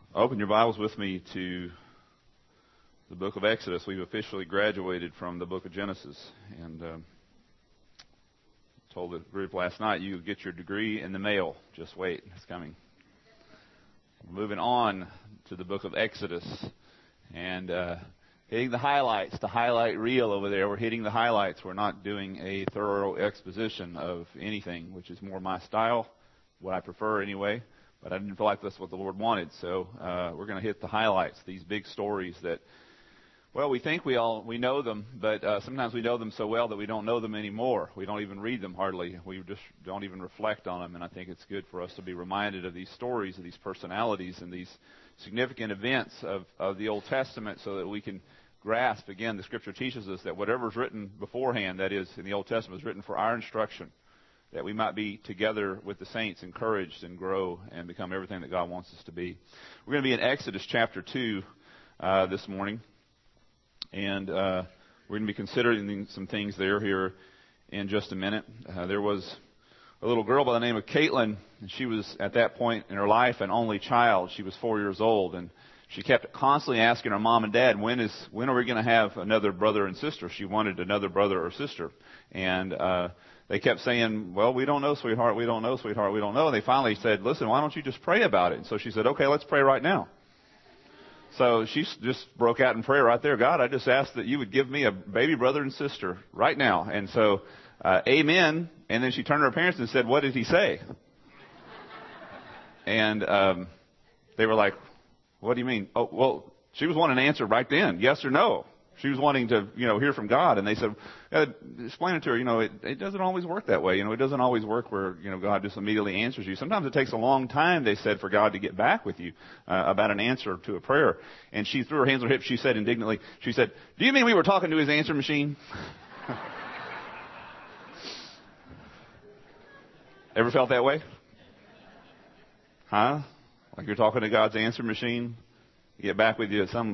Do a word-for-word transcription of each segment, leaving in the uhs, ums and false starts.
Open your Bibles with me to the book of Exodus. We've officially graduated from the book of Genesis. And um, told the group last night, you get your degree in the mail. Just wait, it's coming. Moving on to the book of Exodus. And uh, hitting the highlights, the highlight reel over there. We're hitting the highlights. We're not doing a thorough exposition of anything, which is more my style, what I prefer anyway. But I didn't feel like that's what the Lord wanted. So uh, we're going to hit the highlights, these big stories that, well, we think we all we know them, but uh, sometimes we know them so well that we don't know them anymore. We don't even read them hardly. We just don't even reflect on them. And I think it's good for us to be reminded of these stories, of these personalities, and these significant events of, of the Old Testament so that we can grasp. Again, the Scripture teaches us that whatever's written beforehand, that is, in the Old Testament, is written for our instruction, that we might be together with the saints, encouraged and grow and become everything that God wants us to be. We're going to be in Exodus chapter two uh, this morning, and uh, we're going to be considering some things there here in just a minute. Uh, there was a little girl by the name of Caitlin, and she was at that point in her life an only child. She was four years old, and she kept constantly asking her mom and dad, when is when are we going to have another brother and sister? She wanted another brother or sister, and uh, they kept saying, well, we don't know, sweetheart, we don't know, sweetheart, we don't know. And they finally said, listen, why don't you just pray about it? And so she said, okay, let's pray right now. So she just broke out in prayer right there. God, I just asked that you would give me a baby brother and sister right now. And so, uh, amen. And then she turned to her parents and said, what did he say? And um, they were like, what do you mean? Oh, well, she was wanting an answer right then, yes or no. She was wanting to, you know, hear from God. And they said, uh, explain it to her, you know, it, it doesn't always work that way. You know, it doesn't always work where, you know, God just immediately answers you. Sometimes it takes a long time, they said, for God to get back with you uh, about an answer to a prayer. And she threw her hands on her hips. She said indignantly, she said, do you mean we were talking to his answer machine? Ever felt that way? Huh? Like you're talking to God's answer machine? Get back with you at some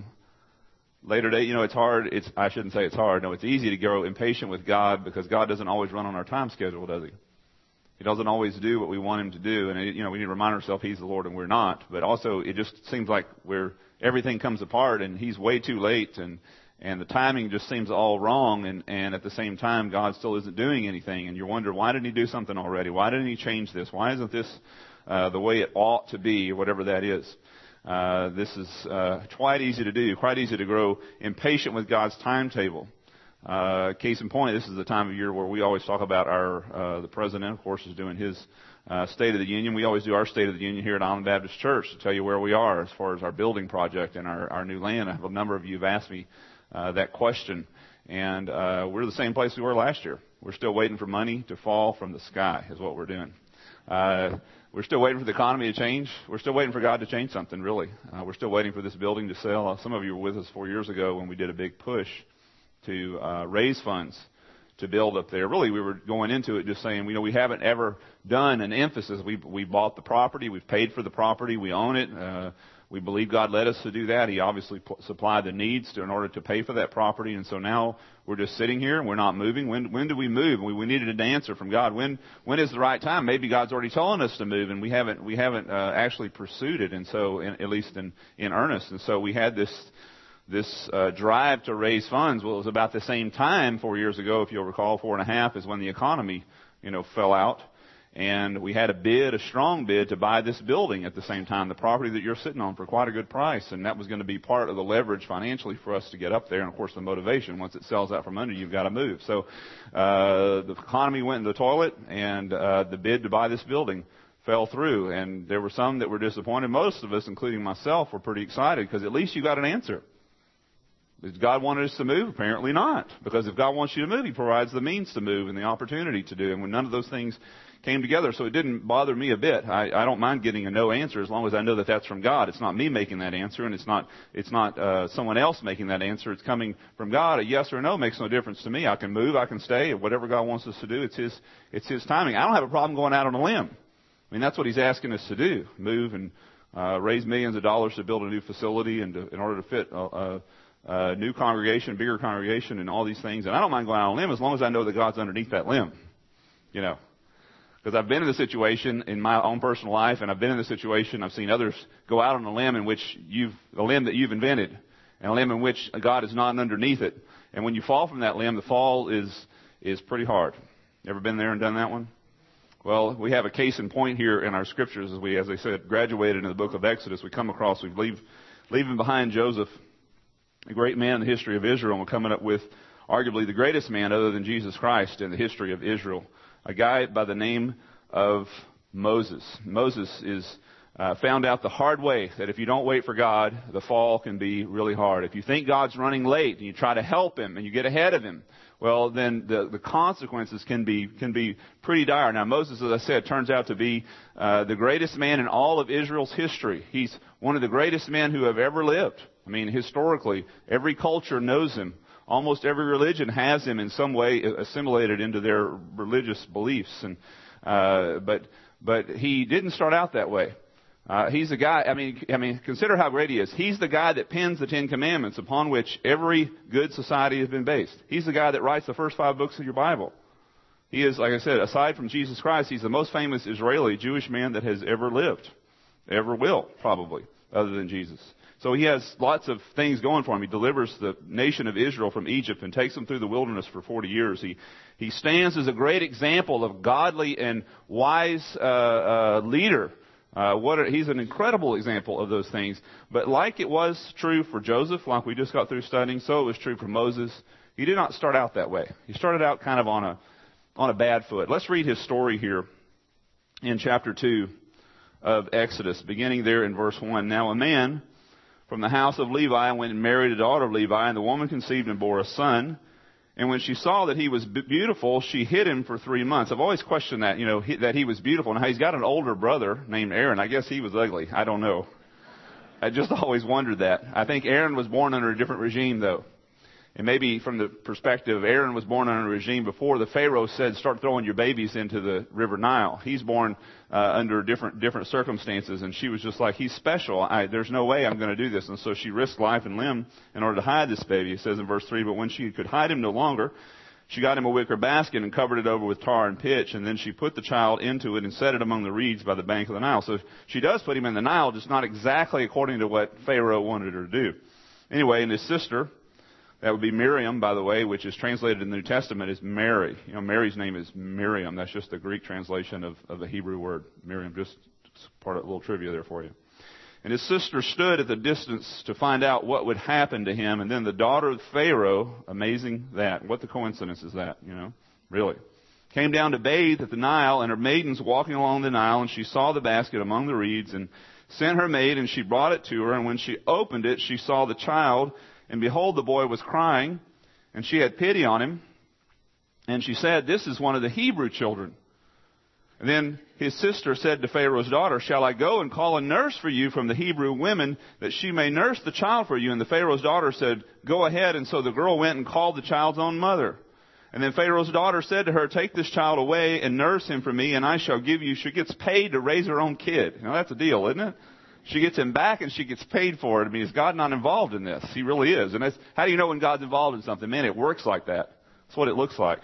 later date. You know, it's hard. It's I shouldn't say it's hard. No, it's easy to grow impatient with God because God doesn't always run on our time schedule, does he? He doesn't always do what we want him to do. And, you know, we need to remind ourselves he's the Lord and we're not. But also, it just seems like we're everything comes apart and he's way too late and and the timing just seems all wrong. And, and at the same time, God still isn't doing anything. And you wonder, why didn't he do something already? Why didn't he change this? Why isn't this uh, the way it ought to be, or whatever that is? Uh, this is uh, quite easy to do, quite easy to grow impatient with God's timetable. Uh, case in point, this is the time of year where we always talk about our, uh, the President, of course, is doing his uh, State of the Union. We always do our State of the Union here at Island Baptist Church to tell you where we are as far as our building project and our, our new land. I have a number of you have asked me uh, that question, and uh, we're the same place we were last year. We're still waiting for money to fall from the sky is what we're doing. Uh, We're still waiting for the economy to change. We're still waiting for God to change something, really. Uh, we're still waiting for this building to sell. Uh, some of you were with us four years ago when we did a big push to uh, raise funds to build up there. Really, we were going into it just saying, you know, we haven't ever done an emphasis. We we bought the property. We've paid for the property. We own it. Uh, we believe God led us to do that. He obviously p- supplied the needs to, in order to pay for that property. And so now we're just sitting here and we're not moving. When when do we move? We, we needed an answer from God. When when is the right time? Maybe God's already telling us to move, and we haven't we haven't uh, actually pursued it. And so, in, at least in, in earnest. And so we had this this uh, drive to raise funds. Well, it was about the same time four years ago, if you'll recall, four and a half is when the economy, you know, fell out. And we had a bid, a strong bid, to buy this building at the same time, the property that you're sitting on, for quite a good price. And that was going to be part of the leverage financially for us to get up there. And, of course, the motivation, once it sells out from under you, you've got to move. So uh, the economy went in the toilet, and uh, the bid to buy this building fell through. And there were some that were disappointed. Most of us, including myself, were pretty excited because at least you got an answer. Did God want us to move? Apparently not. Because if God wants you to move, he provides the means to move and the opportunity to do. And when none of those things came together, so it didn't bother me a bit. I, I don't mind getting a no answer as long as I know that that's from God. It's not me making that answer, and it's not it's not uh, someone else making that answer. It's coming from God. A yes or no makes no difference to me. I can move, I can stay, whatever God wants us to do. It's His it's His timing. I don't have a problem going out on a limb. I mean, that's what He's asking us to do: move and uh, raise millions of dollars to build a new facility, and to, in order to fit a, a, a new congregation, bigger congregation, and all these things. And I don't mind going out on a limb as long as I know that God's underneath that limb. You know. Because I've been in the situation in my own personal life, and I've been in the situation, I've seen others go out on a limb in which you've, a limb that you've invented, and a limb in which God is not underneath it. And when you fall from that limb, the fall is, is pretty hard. Ever been there and done that one? Well, we have a case in point here in our scriptures as we, as I said, graduated in the book of Exodus. We come across, we leave, leaving behind Joseph, a great man in the history of Israel, and we're coming up with arguably the greatest man other than Jesus Christ in the history of Israel, a guy by the name of Moses. Moses is uh, found out the hard way that if you don't wait for God, the fall can be really hard. If you think God's running late and you try to help Him and you get ahead of Him, well, then the, the consequences can be can be pretty dire. Now, Moses, as I said, turns out to be uh, the greatest man in all of Israel's history. He's one of the greatest men who have ever lived. I mean, historically, every culture knows him. Almost every religion has him in some way assimilated into their religious beliefs. And uh, but but he didn't start out that way. Uh, he's the guy, I mean, I mean, consider how great he is. He's the guy that pens the Ten Commandments upon which every good society has been based. He's the guy that writes the first five books of your Bible. He is, like I said, aside from Jesus Christ, he's the most famous Israeli Jewish man that has ever lived. Ever will, probably, other than Jesus. So he has lots of things going for him. He delivers the nation of Israel from Egypt and takes them through the wilderness for forty years. He he stands as a great example of godly and wise uh, uh, leader. Uh, what are, he's an incredible example of those things. But like it was true for Joseph, like we just got through studying, so it was true for Moses. He did not start out that way. He started out kind of on a on a bad foot. Let's read his story here in chapter two of Exodus, beginning there in verse one. Now a man from the house of Levi went and married a daughter of Levi, and the woman conceived and bore a son. And when she saw that he was beautiful, she hid him for three months. I've always questioned that, you know, he, that he was beautiful. Now, he's got an older brother named Aaron. I guess he was ugly. I don't know. I just always wondered that. I think Aaron was born under a different regime, though. And maybe from the perspective, Aaron was born under a regime before the Pharaoh said, start throwing your babies into the river Nile. He's born uh, under different different circumstances, and she was just like, he's special. I, there's no way I'm going to do this. And so she risked life and limb in order to hide this baby. It says in verse three, but when she could hide him no longer, she got him a wicker basket and covered it over with tar and pitch, and then she put the child into it and set it among the reeds by the bank of the Nile. So she does put him in the Nile, just not exactly according to what Pharaoh wanted her to do. Anyway, and his sister, that would be Miriam, by the way, which is translated in the New Testament as Mary. You know, Mary's name is Miriam. That's just the Greek translation of, of the Hebrew word Miriam. Just part of a little trivia there for you. And his sister stood at the distance to find out what would happen to him. And then the daughter of Pharaoh, amazing that. What the coincidence is that, you know, really, came down to bathe at the Nile, and her maidens walking along the Nile, and she saw the basket among the reeds and sent her maid, and she brought it to her. And when she opened it, she saw the child. And behold, the boy was crying, and she had pity on him. And she said, this is one of the Hebrew children. And then his sister said to Pharaoh's daughter, shall I go and call a nurse for you from the Hebrew women, that she may nurse the child for you? And the Pharaoh's daughter said, go ahead. And so the girl went and called the child's own mother. And then Pharaoh's daughter said to her, take this child away and nurse him for me, and I shall give you. She gets paid to raise her own kid. You know, that's a deal, isn't it? She gets him back and she gets paid for it. I mean, is God not involved in this? He really is. And that's, how do you know when God's involved in something? Man, it works like that. That's what it looks like.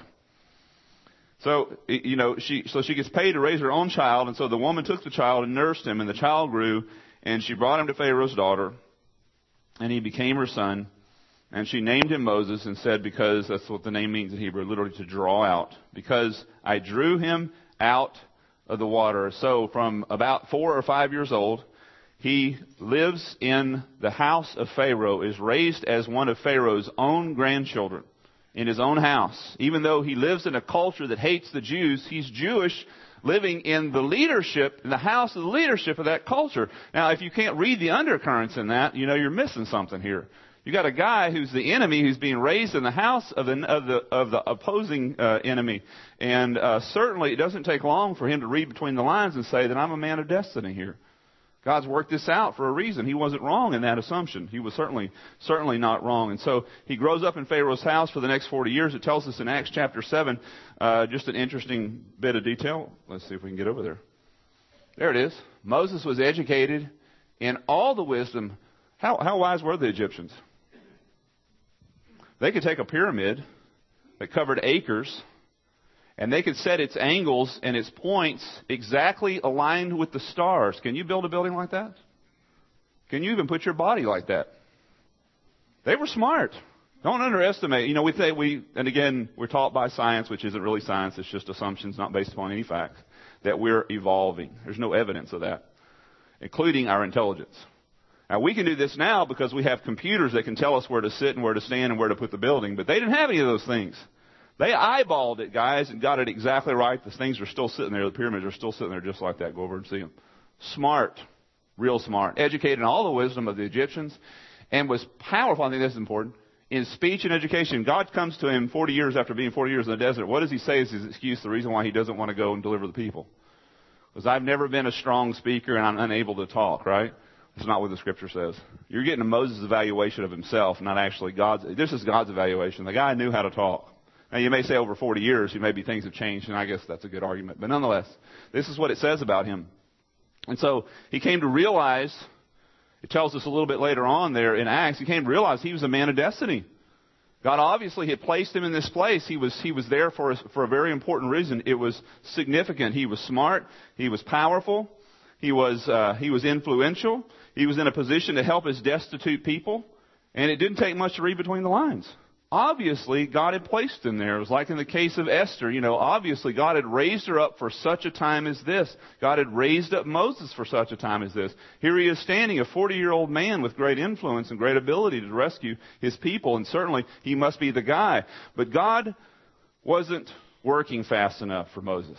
So, you know, she, so she gets paid to raise her own child. And so the woman took the child and nursed him, and the child grew, and she brought him to Pharaoh's daughter, and he became her son. And she named him Moses and said, because that's what the name means in Hebrew, literally to draw out, because I drew him out of the water. So from about four or five years old, he lives in the house of Pharaoh, is raised as one of Pharaoh's own grandchildren in his own house. Even though he lives in a culture that hates the Jews, he's Jewish, living in the leadership, in the house of the leadership of that culture. Now, if you can't read the undercurrents in that, you know you're missing something here. You got a guy who's the enemy, who's being raised in the house of the of the, of the opposing uh, enemy, and uh, certainly it doesn't take long for him to read between the lines and say that I'm a man of destiny here. God's worked this out for a reason. He wasn't wrong in that assumption. He was certainly, certainly not wrong. And so he grows up in Pharaoh's house for the next forty years. It tells us in Acts chapter seven, uh, just an interesting bit of detail. Let's see if we can get over there. There it is. Moses was educated in all the wisdom. How, how wise were the Egyptians? They could take a pyramid that covered acres, And they could set its angles and its points exactly aligned with the stars. Can you build a building like that? Can you even put your body like that? They were smart. Don't underestimate. You know, we think we, and again, we're taught by science, which isn't really science. It's just assumptions, not based upon any facts, that we're evolving. There's no evidence of that, including our intelligence. Now, we can do this now because we have computers that can tell us where to sit and where to stand and where to put the building, but they didn't have any of those things. They eyeballed it, guys, and got it exactly right. The things are still sitting there. The pyramids are still sitting there just like that. Go over and see them. Smart. Real smart. Educated in all the wisdom of the Egyptians and was powerful. I think this is important. In speech and education, God comes to him forty years after being forty years in the desert. What does he say is his excuse, the reason why he doesn't want to go and deliver the people? Because I've never been a strong speaker and I'm unable to talk, right? That's not what the Scripture says. You're getting a Moses' evaluation of himself, not actually God's. This is God's evaluation. The guy knew how to talk. Now, you may say over forty years, maybe things have changed, and I guess that's a good argument. But nonetheless, this is what it says about him. And so he came to realize, it tells us a little bit later on there in Acts, he came to realize he was a man of destiny. God obviously had placed him in this place. He was, he was there for a, for a very important reason. It was significant. He was smart. He was powerful. He was, uh, he was influential. He was in a position to help his destitute people. And it didn't take much to read between the lines. Obviously, God had placed him there. It was like in the case of Esther. You know, obviously, God had raised her up for such a time as this. God had raised up Moses for such a time as this. Here he is standing, a forty-year-old man with great influence and great ability to rescue his people. And certainly, he must be the guy. But God wasn't working fast enough for Moses.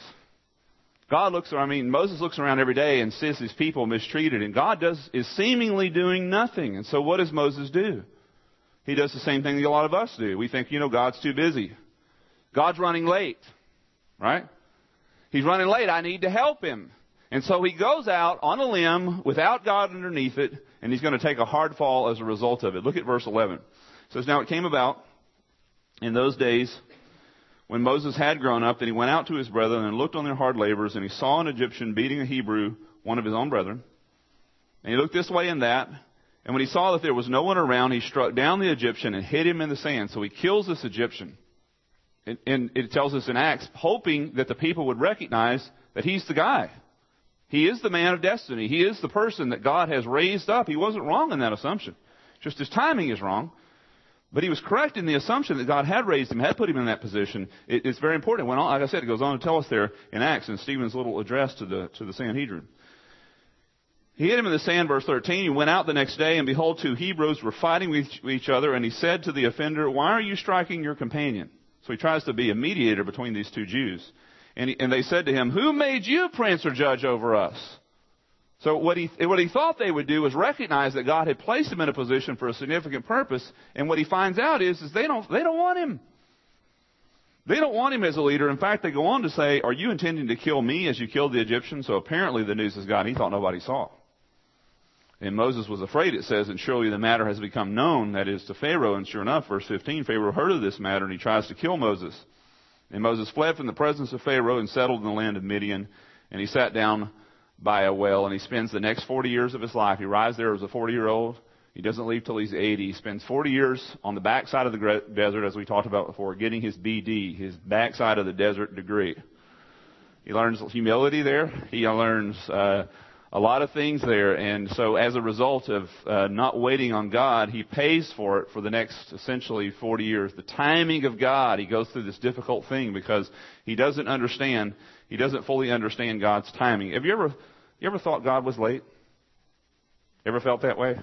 God looks around, I mean, Moses looks around every day and sees his people mistreated. And God does is seemingly doing nothing. And so what does Moses do? He does the same thing that a lot of us do. We think, you know, God's too busy. God's running late, right? He's running late. I need to help him. And so he goes out on a limb without God underneath it, and he's going to take a hard fall as a result of it. Look at verse eleven. It says, now it came about in those days when Moses had grown up that he went out to his brethren and looked on their hard labors, and he saw an Egyptian beating a Hebrew, one of his own brethren. And he looked this way and that. And when he saw that there was no one around, he struck down the Egyptian and hid him in the sand. So he kills this Egyptian. And, and it tells us in Acts, hoping that the people would recognize that he's the guy. He is the man of destiny. He is the person that God has raised up. He wasn't wrong in that assumption. Just his timing is wrong. But he was correct in the assumption that God had raised him, had put him in that position. It, it's very important. It went on, like I said, it goes on to tell us there in Acts in Stephen's little address to the to the Sanhedrin. He hit him in the sand, verse thirteen. He went out the next day, and behold, two Hebrews were fighting with each other. And he said to the offender, why are you striking your companion? So he tries to be a mediator between these two Jews. And, he, and they said to him, who made you prince or judge over us? So what he, what he thought they would do was recognize that God had placed him in a position for a significant purpose. And what he finds out is, is they don't, they don't want him. They don't want him as a leader. In fact, they go on to say, are you intending to kill me as you killed the Egyptians? So apparently the news has gotten. He thought nobody saw. And Moses was afraid, it says, and surely the matter has become known, that is, to Pharaoh. And sure enough, verse fifteen, Pharaoh heard of this matter, and he tries to kill Moses. And Moses fled from the presence of Pharaoh and settled in the land of Midian. And he sat down by a well, and he spends the next forty years of his life. He arrives there as a forty-year-old. He doesn't leave till he's eighty. He spends forty years on the backside of the desert, as we talked about before, getting his B D, his backside of the desert degree. He learns humility there. He learns uh, a lot of things there. And so as a result of uh, not waiting on God, he pays for it for the next essentially forty years. The timing of God, he goes through this difficult thing because he doesn't understand, he doesn't fully understand God's timing. Have you ever, you ever thought God was late? Ever felt that way?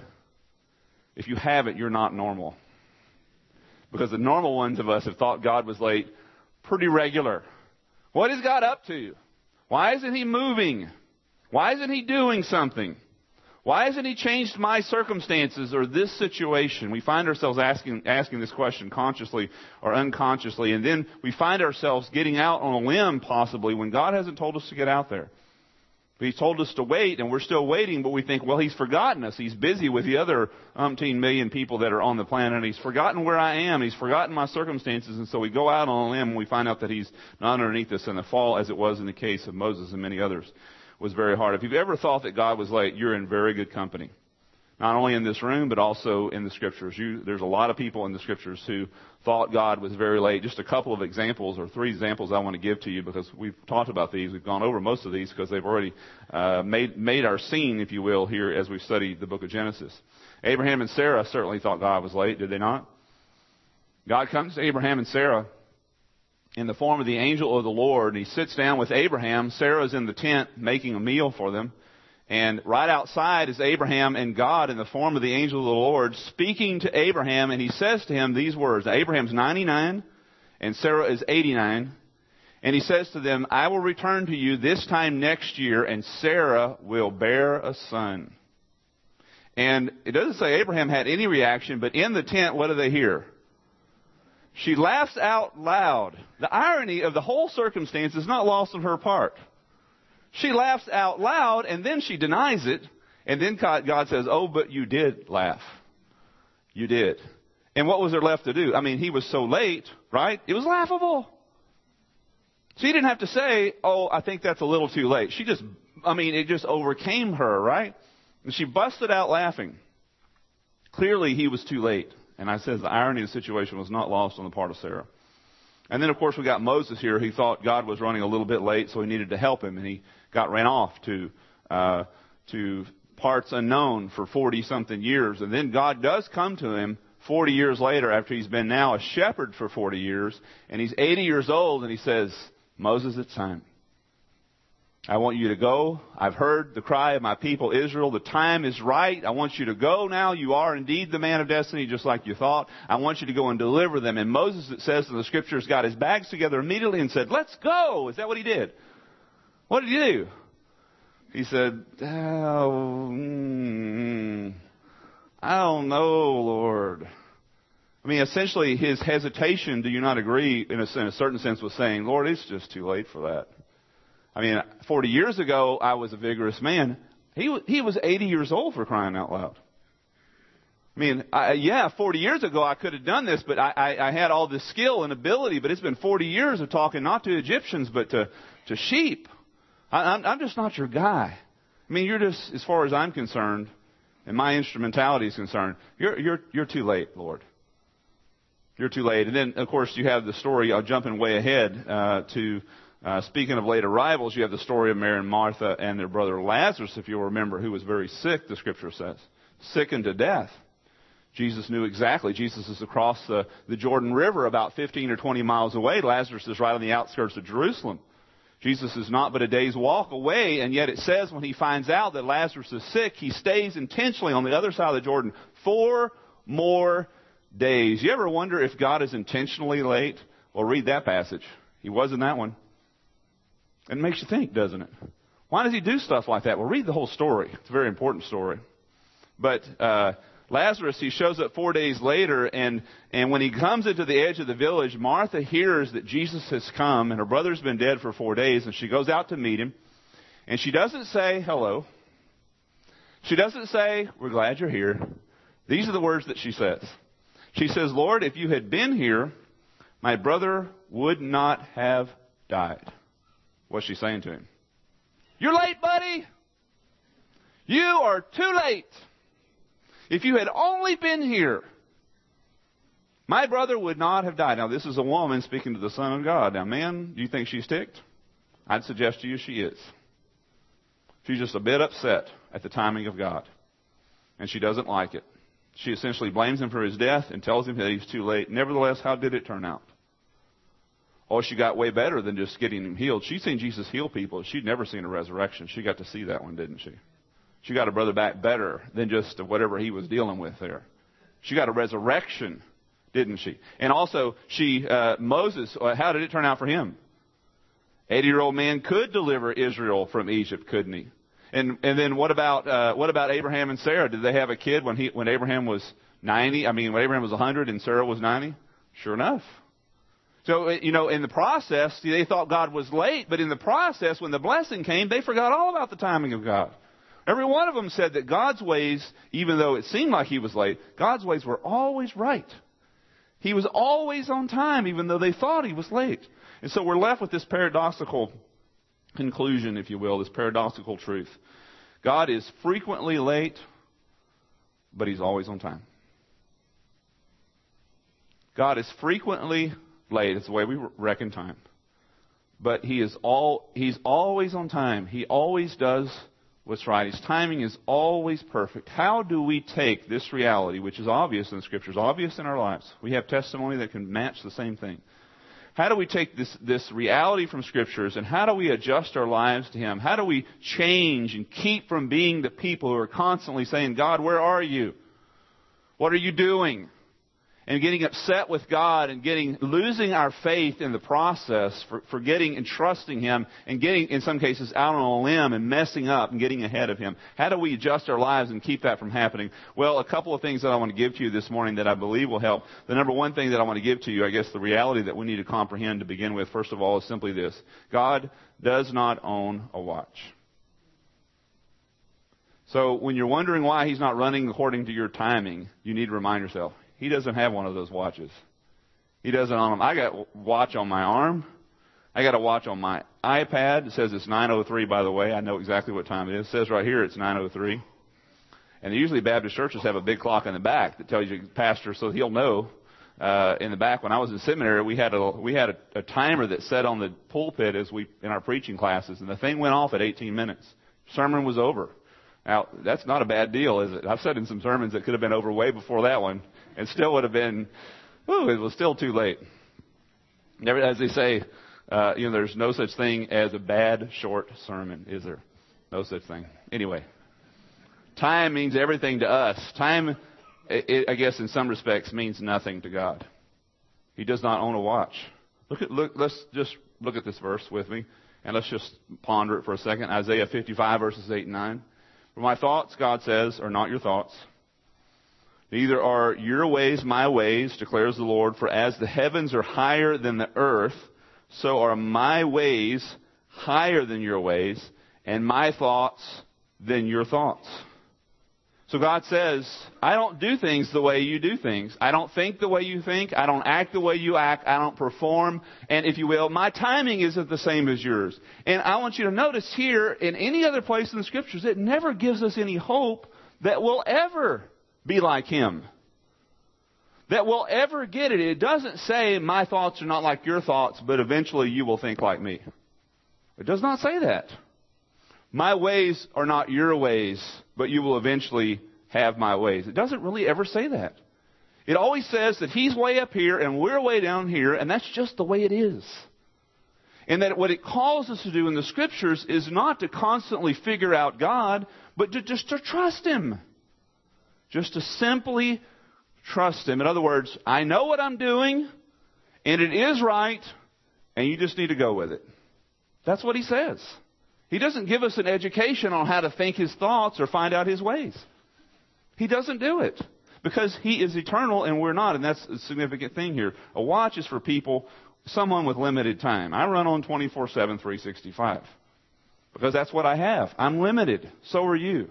If you haven't, you're not normal. Because the normal ones of us have thought God was late pretty regular. What is God up to? Why isn't he moving? Why isn't he doing something? Why hasn't he changed my circumstances or this situation? We find ourselves asking asking this question consciously or unconsciously, and then we find ourselves getting out on a limb possibly when God hasn't told us to get out there. He's told us to wait, and we're still waiting, but we think, well, he's forgotten us. He's busy with the other umpteen million people that are on the planet. He's forgotten where I am. He's forgotten my circumstances. And so we go out on a limb, and we find out that he's not underneath us. And the fall, as it was in the case of Moses and many others, was very hard. If you've ever thought that God was late, you're in very good company. Not only in this room, but also in the Scriptures. You, there's a lot of people in the Scriptures who thought God was very late. Just a couple of examples, or three examples I want to give to you, because we've talked about these. We've gone over most of these because they've already uh, made, made our scene, if you will, here as we study the book of Genesis. Abraham and Sarah certainly thought God was late, did they not? God comes to Abraham and Sarah in the form of the angel of the Lord, and he sits down with Abraham. Sarah's in the tent making a meal for them. And right outside is Abraham and God in the form of the angel of the Lord speaking to Abraham, and he says to him these words. Abraham's ninety-nine and Sarah is eighty-nine. And he says to them, I will return to you this time next year, and Sarah will bear a son. And it doesn't say Abraham had any reaction, but in the tent, what do they hear? She laughs out loud. The irony of the whole circumstance is not lost on her part. She laughs out loud, and then she denies it. And then God says, oh, but you did laugh. You did. And what was there left to do? I mean, he was so late, right? It was laughable. She didn't have to say, oh, I think that's a little too late. She just, I mean, it just overcame her, right? And she busted out laughing. Clearly, he was too late. And I says the irony of the situation was not lost on the part of Sarah. And then, of course, we got Moses here. He thought God was running a little bit late, so he needed to help him. And he got ran off to uh, to parts unknown for forty-something years. And then God does come to him forty years later, after he's been now a shepherd for forty years. And he's eighty years old, and he says, Moses, it's time. I want you to go. I've heard the cry of my people Israel. The time is right. I want you to go now. You are indeed the man of destiny, just like you thought. I want you to go and deliver them. And Moses, it says in the Scriptures, got his bags together immediately and said, let's go. Is that what he did? What did he do? He said, oh, mm, I don't know, Lord. I mean, essentially, his hesitation, do you not agree, in a, in a certain sense, was saying, Lord, it's just too late for that. I mean, forty years ago, I was a vigorous man. He was, he was eighty years old, for crying out loud. I mean, I, yeah, forty years ago I could have done this, but I, I, I had all this skill and ability, but it's been forty years of talking not to Egyptians, but to, to sheep. I, I'm, I'm just not your guy. I mean, you're just, as far as I'm concerned, and my instrumentality is concerned, you're, you're, you're too late, Lord. You're too late. And then, of course, you have the story, I'll jumping way ahead uh, to... Uh, speaking of late arrivals, you have the story of Mary and Martha and their brother Lazarus, if you'll remember, who was very sick, the Scripture says. Sickened to death. Jesus knew exactly. Jesus is across the, the Jordan River about fifteen or twenty miles away. Lazarus is right on the outskirts of Jerusalem. Jesus is not but a day's walk away, and yet it says when he finds out that Lazarus is sick, he stays intentionally on the other side of the Jordan four more days. You ever wonder if God is intentionally late? Well, read that passage. He was in that one. It makes you think, doesn't it? Why does he do stuff like that? Well, read the whole story. It's a very important story. But uh, Lazarus, he shows up four days later, and, and when he comes into the edge of the village, Martha hears that Jesus has come, and her brother's been dead for four days, and she goes out to meet him. And she doesn't say, hello. She doesn't say, we're glad you're here. These are the words that she says. She says, Lord, if you had been here, my brother would not have died. What's she saying to him? You're late, buddy. You are too late. If you had only been here, my brother would not have died. Now, this is a woman speaking to the Son of God. Now, man, do you think she's ticked? I'd suggest to you she is. She's just a bit upset at the timing of God. And she doesn't like it. She essentially blames him for his death and tells him that he's too late. Nevertheless, how did it turn out? Oh, she got way better than just getting him healed. She'd seen Jesus heal people. She'd never seen a resurrection. She got to see that one, didn't she? She got her brother back better than just whatever he was dealing with there. She got a resurrection, didn't she? And also, she uh, Moses, how did it turn out for him? eighty-year-old man could deliver Israel from Egypt, couldn't he? And and then what about uh, what about Abraham and Sarah? Did they have a kid when he when Abraham was ninety? I mean, when Abraham was one hundred and Sarah was ninety? Sure enough. So, you know, in the process, they thought God was late, but in the process, when the blessing came, they forgot all about the timing of God. Every one of them said that God's ways, even though it seemed like he was late, God's ways were always right. He was always on time, even though they thought he was late. And so we're left with this paradoxical conclusion, if you will, this paradoxical truth. God is frequently late, but He's always on time. God is frequently late. It's the way we reckon time. But He is all, He's always on time. He always does what's right. His timing is always perfect. How do we take this reality, which is obvious in the Scriptures, obvious in our lives? We have testimony that can match the same thing. How do we take this, this reality from Scriptures, and how do we adjust our lives to Him? How do we change and keep from being the people who are constantly saying, God, where are you? What are you doing? And getting upset with God and getting losing our faith in the process, for, forgetting and trusting Him, and getting, in some cases, out on a limb and messing up and getting ahead of Him. How do we adjust our lives and keep that from happening? Well, a couple of things that I want to give to you this morning that I believe will help. The number one thing that I want to give to you, I guess the reality that we need to comprehend to begin with, first of all, is simply this. God does not own a watch. So when you're wondering why He's not running according to your timing, you need to remind yourself, He doesn't have one of those watches. He doesn't own them. I got a watch on my arm. I got a watch on my iPad. It says it's nine oh three, by the way. I know exactly what time it is. It says right here it's nine oh three. And usually Baptist churches have a big clock in the back that tells you, pastor, so he'll know. Uh, in the back, when I was in seminary, we had a we had a, a timer that set on the pulpit as we in our preaching classes, and the thing went off at eighteen minutes. Sermon was over. Now, that's not a bad deal, is it? I've said in some sermons that could have been over way before that one, and still would have been, whew, it was still too late. Never, as they say, uh, you know, there's no such thing as a bad short sermon, is there? No such thing. Anyway, time means everything to us. Time, it, it, I guess, in some respects, means nothing to God. He does not own a watch. Look at, look. Let's just look at this verse with me, and let's just ponder it for a second. Isaiah fifty-five, verses eight and nine. For my thoughts, God says, are not your thoughts. Neither are your ways my ways, declares the Lord. For as the heavens are higher than the earth, so are my ways higher than your ways, and my thoughts than your thoughts. So God says, I don't do things the way you do things. I don't think the way you think. I don't act the way you act. I don't perform. And if you will, my timing isn't the same as yours. And I want you to notice here, in any other place in the Scriptures, it never gives us any hope that we'll ever be like Him. That we'll ever get it. It doesn't say, my thoughts are not like your thoughts, but eventually you will think like me. It does not say that. My ways are not your ways, but you will eventually have my ways. It doesn't really ever say that. It always says that He's way up here and we're way down here, and that's just the way it is. And that what it calls us to do in the Scriptures is not to constantly figure out God, but to just to trust Him. Just to simply trust Him. In other words, I know what I'm doing, and it is right, and you just need to go with it. That's what He says. He doesn't give us an education on how to think His thoughts or find out His ways. He doesn't do it. Because He is eternal and we're not. And that's a significant thing here. A watch is for people, someone with limited time. I run on twenty-four seven, three sixty-five. Because that's what I have. I'm limited. So are you.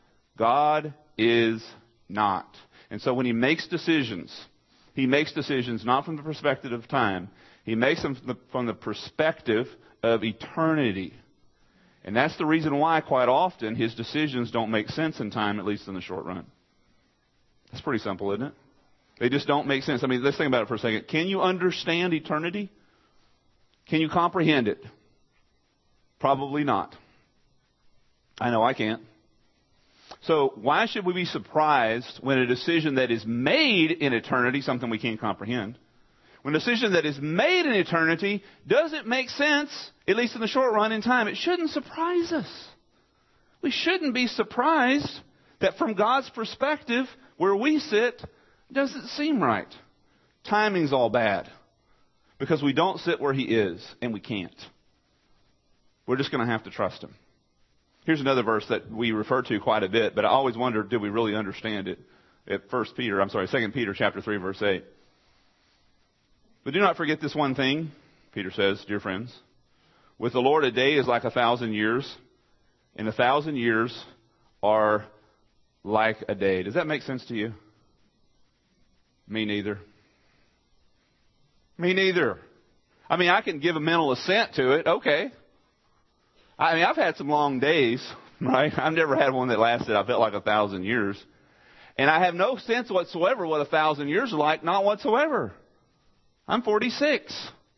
God is not. And so when He makes decisions, He makes decisions not from the perspective of time. He makes them from the, from the perspective of eternity. And that's the reason why, quite often, His decisions don't make sense in time, at least in the short run. That's pretty simple, isn't it? They just don't make sense. I mean, let's think about it for a second. Can you understand eternity? Can you comprehend it? Probably not. I know I can't. So why should we be surprised when a decision that is made in eternity, something we can't comprehend, when a decision that is made in eternity doesn't make sense, at least in the short run in time, it shouldn't surprise us. We shouldn't be surprised that from God's perspective, where we sit, it doesn't seem right. Timing's all bad. Because we don't sit where He is, and we can't. We're just going to have to trust Him. Here's another verse that we refer to quite a bit, but I always wondered, did we really understand it? At First Peter, I'm sorry, Second Peter chapter three, verse eight. But do not forget this one thing, Peter says, dear friends. With the Lord, a day is like a thousand years, and a thousand years are like a day. Does that make sense to you? Me neither. Me neither. I mean, I can give a mental assent to it. Okay. I mean, I've had some long days, right? I've never had one that lasted, I felt like a thousand years. And I have no sense whatsoever what a thousand years are like, not whatsoever. I'm forty-six.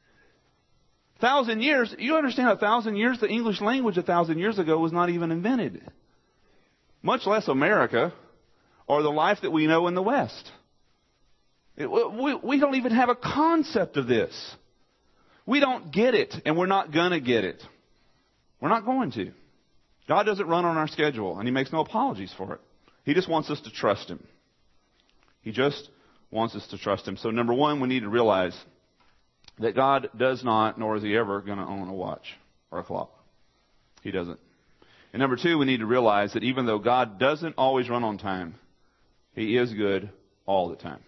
Thousand years, you understand a thousand years, the English language a thousand years ago was not even invented. Much less America or the life that we know in the West. It, we, we don't even have a concept of this. We don't get it, and we're not going to get it. We're not going to. God doesn't run on our schedule, and He makes no apologies for it. He just wants us to trust Him. He just wants us to trust Him. So number one, we need to realize that God does not, nor is He ever going to own a watch or a clock. He doesn't. And number two, we need to realize that even though God doesn't always run on time, He is good all the time.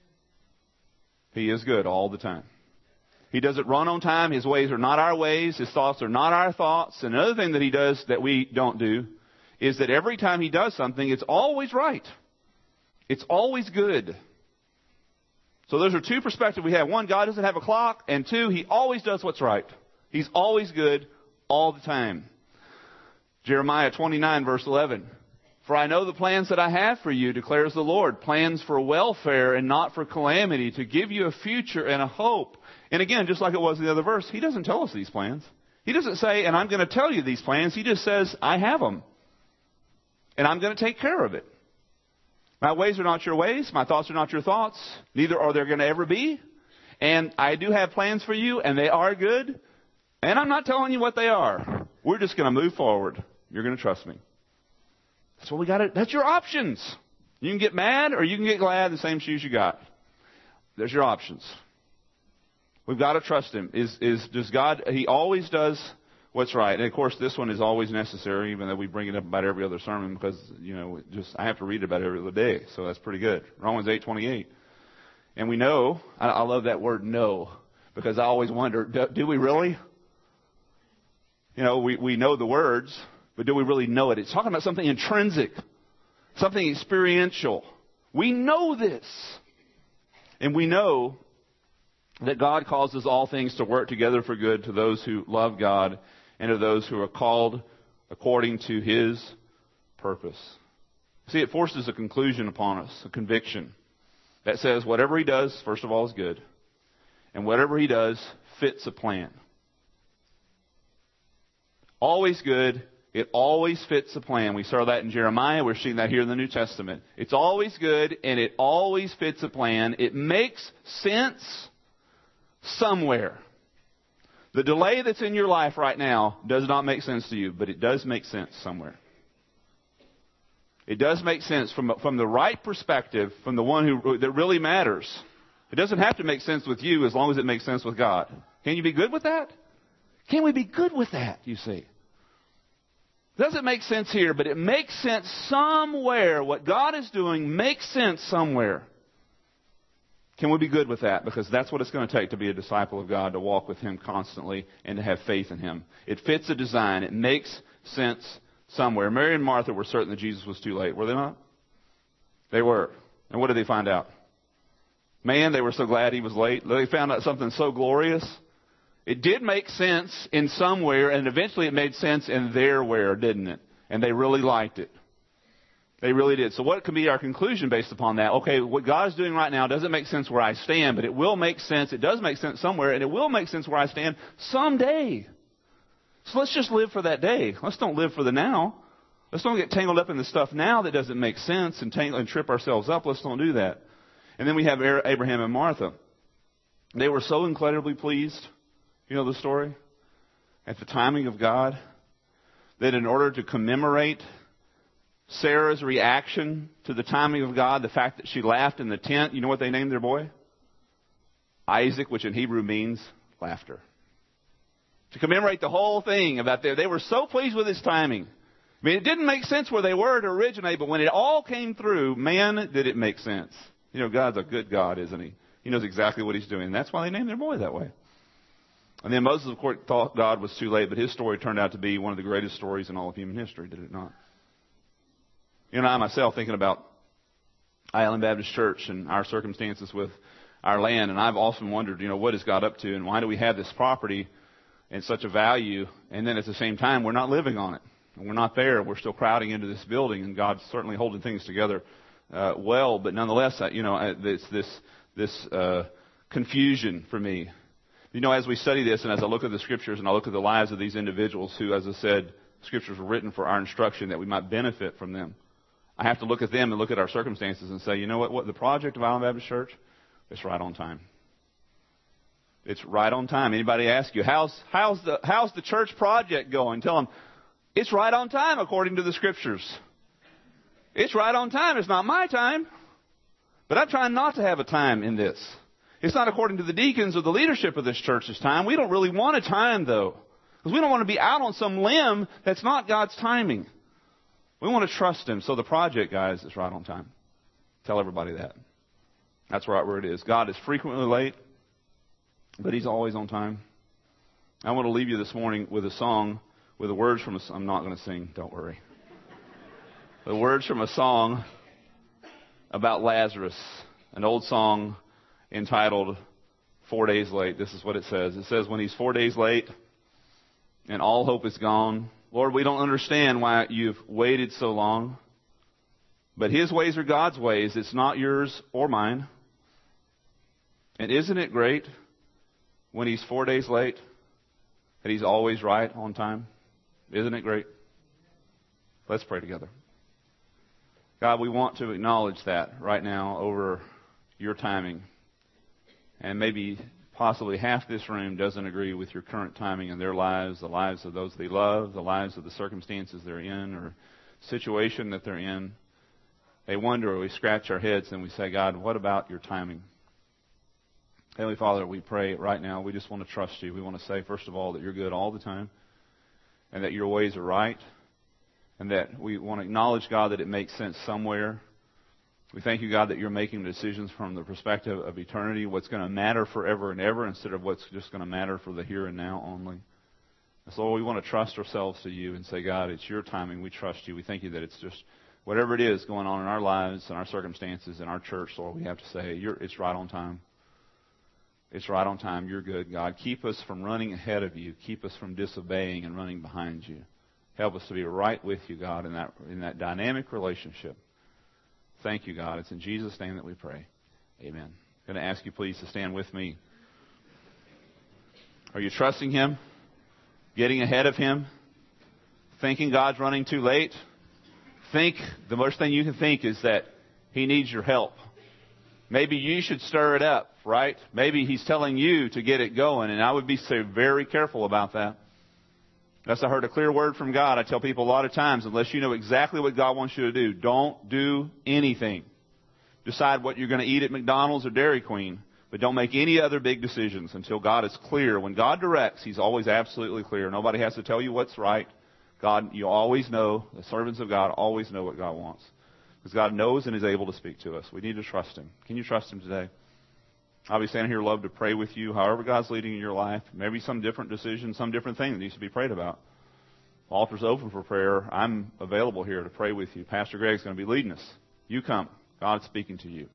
He is good all the time. He doesn't run on time. His ways are not our ways. His thoughts are not our thoughts. And another thing that He does that we don't do is that every time He does something, it's always right. It's always good. So those are two perspectives we have. One, God doesn't have a clock. And two, He always does what's right. He's always good all the time. Jeremiah twenty-nine, verse eleven. For I know the plans that I have for you, declares the Lord, plans for welfare and not for calamity, to give you a future and a hope. And again, just like it was in the other verse, He doesn't tell us these plans. He doesn't say, and I'm going to tell you these plans. He just says, I have them. And I'm going to take care of it. My ways are not your ways. My thoughts are not your thoughts. Neither are there going to ever be. And I do have plans for you, and they are good. And I'm not telling you what they are. We're just going to move forward. You're going to trust me. That's what we got to, that's your options. You can get mad or you can get glad, the same shoes you got. There's your options. We've got to trust Him. Is, is, does God, He always does what's right. And of course, this one is always necessary, even though we bring it up about every other sermon, because, you know, just, I have to read it about every other day. So that's pretty good. Romans eight twenty-eight. And we know, I, I love that word know, because I always wonder, do, do we really? You know, we, we know the words, but do we really know it? It's talking about something intrinsic, something experiential. We know this. And we know that God causes all things to work together for good to those who love God and to those who are called according to His purpose. See, it forces a conclusion upon us, a conviction that says whatever He does, first of all, is good. And whatever He does fits a plan. Always good. It always fits a plan. We saw that in Jeremiah. We're seeing that here in the New Testament. It's always good, and it always fits a plan. It makes sense somewhere. The delay that's in your life right now does not make sense to you, but it does make sense somewhere. It does make sense from, from the right perspective, from the one who that really matters. It doesn't have to make sense with you as long as it makes sense with God. Can you be good with that? Can we be good with that, you see? Doesn't make sense here, but it makes sense somewhere. What God is doing makes sense somewhere. Can we be good with that? Because that's what it's going to take to be a disciple of God, to walk with Him constantly and to have faith in Him. It fits a design. It makes sense somewhere. Mary and Martha were certain that Jesus was too late, were they not? They were. And what did they find out? Man, they were so glad He was late. They found out something so glorious. It did make sense in somewhere, and eventually it made sense in their where, didn't it? And they really liked it. They really did. So what can be our conclusion based upon that? Okay, what God's doing right now doesn't make sense where I stand, but it will make sense. It does make sense somewhere, and it will make sense where I stand someday. So let's just live for that day. Let's don't live for the now. Let's don't get tangled up in the stuff now that doesn't make sense and, tangle, and trip ourselves up. Let's don't do that. And then we have Abraham and Martha. They were so incredibly pleased. You know the story? At the timing of God, that in order to commemorate Sarah's reaction to the timing of God, the fact that she laughed in the tent, you know what they named their boy? Isaac, which in Hebrew means laughter. To commemorate the whole thing about their, they were so pleased with His timing. I mean, it didn't make sense where they were to originate, but when it all came through, man, did it make sense. You know, God's a good God, isn't He? He knows exactly what He's doing. And that's why they named their boy that way. And then Moses, of course, thought God was too late, but his story turned out to be one of the greatest stories in all of human history, did it not? You know, I myself, thinking about Island Baptist Church and our circumstances with our land, and I've often wondered, you know, what is God up to, and why do we have this property and such a value, and then at the same time, we're not living on it, and we're not there. We're still crowding into this building, and God's certainly holding things together uh, well, but nonetheless, I, you know, I, it's this this uh, confusion for me. You know, as we study this and as I look at the Scriptures and I look at the lives of these individuals who, as I said, Scriptures were written for our instruction that we might benefit from them. I have to look at them and look at our circumstances and say, you know what, what the project of Island Baptist Church, it's right on time. It's right on time. Anybody ask you, how's, how's, the, how's the church project going? Tell them, it's right on time according to the Scriptures. It's right on time. It's not my time. But I'm trying not to have a time in this. It's not according to the deacons or the leadership of this church's time. We don't really want a time, though. Because we don't want to be out on some limb that's not God's timing. We want to trust Him. So the project, guys, is right on time. Tell everybody that. That's right where it is. God is frequently late, but He's always on time. I want to leave you this morning with a song, with the words from a song. I'm not going to sing, don't worry. The words from a song about Lazarus, an old song entitled Four Days Late. This is what it says. It says, when he's four days late and all hope is gone, Lord, we don't understand why you've waited so long, but His ways are God's ways. It's not yours or mine. And isn't it great when he's four days late that He's always right on time? Isn't it great? Let's pray together. God, we want to acknowledge that right now over your timing. And maybe possibly half this room doesn't agree with your current timing in their lives, the lives of those they love, the lives of the circumstances they're in or situation that they're in. They wonder, or we scratch our heads and we say, God, what about your timing? Heavenly Father, we pray right now, we just want to trust you. We want to say, first of all, that you're good all the time and that your ways are right and that we want to acknowledge, God, that it makes sense somewhere. We thank you, God, that you're making decisions from the perspective of eternity, what's going to matter forever and ever instead of what's just going to matter for the here and now only. And so we want to trust ourselves to you and say, God, it's your timing. We trust you. We thank you that it's just whatever it is going on in our lives and our circumstances in our church, Lord, we have to say, you're, it's right on time. It's right on time. You're good, God. Keep us from running ahead of you. Keep us from disobeying and running behind you. Help us to be right with you, God, in that in that dynamic relationship. Thank you, God. It's in Jesus' name that we pray. Amen. I'm going to ask you, please, to stand with me. Are you trusting Him? Getting ahead of Him? Thinking God's running too late? Think, the worst thing you can think is that He needs your help. Maybe you should stir it up, right? Maybe He's telling you to get it going, and I would be so very careful about that. Unless I heard a clear word from God, I tell people a lot of times, unless you know exactly what God wants you to do, don't do anything. Decide what you're going to eat at McDonald's or Dairy Queen, but don't make any other big decisions until God is clear. When God directs, He's always absolutely clear. Nobody has to tell you what's right. God, you always know, the servants of God always know what God wants. Because God knows and is able to speak to us. We need to trust Him. Can you trust Him today? I'll be standing here, love to pray with you, however God's leading in your life. Maybe some different decision, some different thing that needs to be prayed about. The altar's open for prayer. I'm available here to pray with you. Pastor Greg's going to be leading us. You come. God's speaking to you.